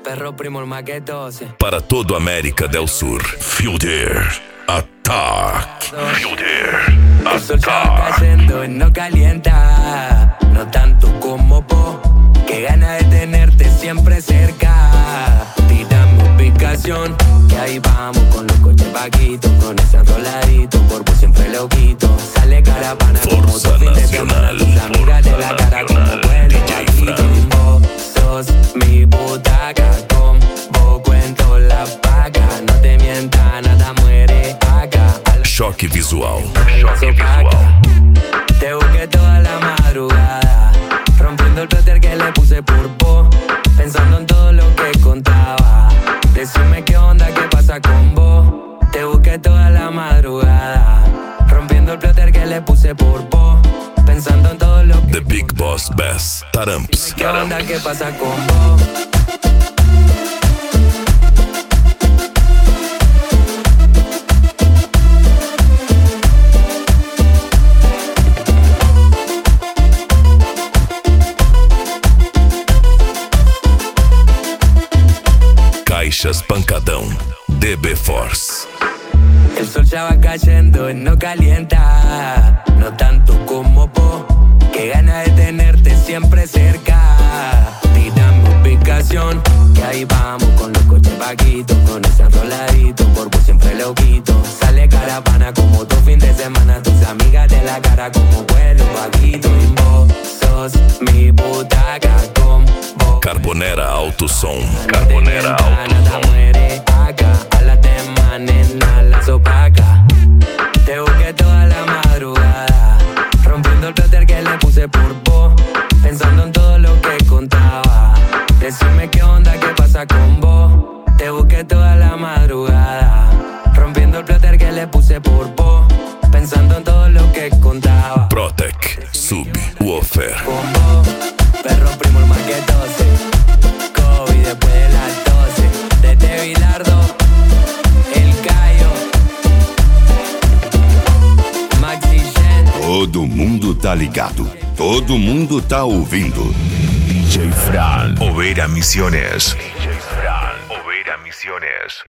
Perro primo el maquetose. Para toda América del Sur, Fielder Attack. Fielder El sol ya va Attack. cayendo y no calienta, no tanto como vos. Qué gana de tenerte siempre cerca. Tírame ubicación, que ahí vamos con los coches vaquitos, con ese enroladito, por vos siempre loquito. Sale caravana como Fuerza tu fin de semana, Nacional, tus amigas de la Fuerza cara como Nacional, vuelo DJ vaquito. Fran. Vos sos mi butaca, con vos cuento la paga. No te mientas, nada muere acá. Choque visual. Choque visual. Te busqué toda la madrugada, rompiendo el plater que le puse por vos, pensando en todo lo que contaba. Decime qué onda, qué pasa con vos. Te busqué toda la madrugada, rompiendo el plater que le puse por vos, pensando en todo lo que The Big Boss Bass. Taramps. qué onda, qué pasa con vos. Caixas Pancadão. DB Force. El sol ya va cayendo y no calienta, no tanto como vos. Qué gana de tenerte siempre cerca. Tírame ubicación, que ahí vamos con los coches vaquitos, con ese enroladito, por vos siempre loquito. Sale caravana como tu fin de semana, tus amigas de la cara como vuelo vaquito. Y vos sos mi butaca, con vos Carbonera Alto Som. Carbonera nada muere acá. A la tema, nena, la sopaca. Te busqué toda la madrugada, rompiendo el plater que le puse por vos, pensando en todo lo que contaba. Decime qué onda, qué pasa con vos. Te busqué toda la madrugada, rompiendo el plater que le puse por vos, pensando en todo lo que contaba. Protec. Sub. Woofer. Con vos, perro primo el maquetose. COVID después de las 12. Desde Bilardo, El Cayo, Maxi Gen. Todo mundo tá ligado. Todo mundo tá ouvindo. DJ Fran. Overa Misiones. DJ Fran. Overa Misiones.